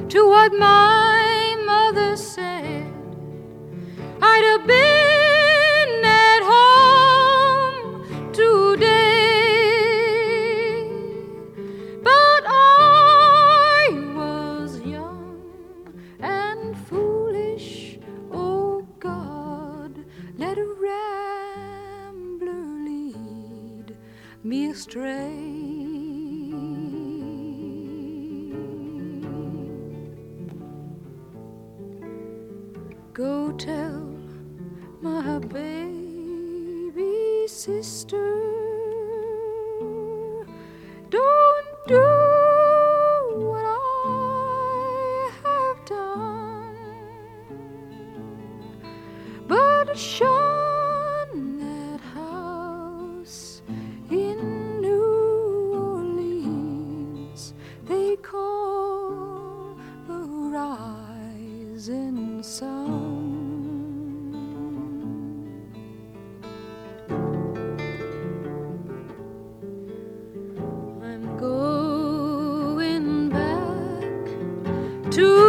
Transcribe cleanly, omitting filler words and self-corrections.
to what my mother said. I'd have been at home today, but I was young and foolish. Oh God, let a rambler lead me astray. Go tell my baby sister, don't do what I have done, but shun that house in New Orleans they call the rising sun. I'm going back to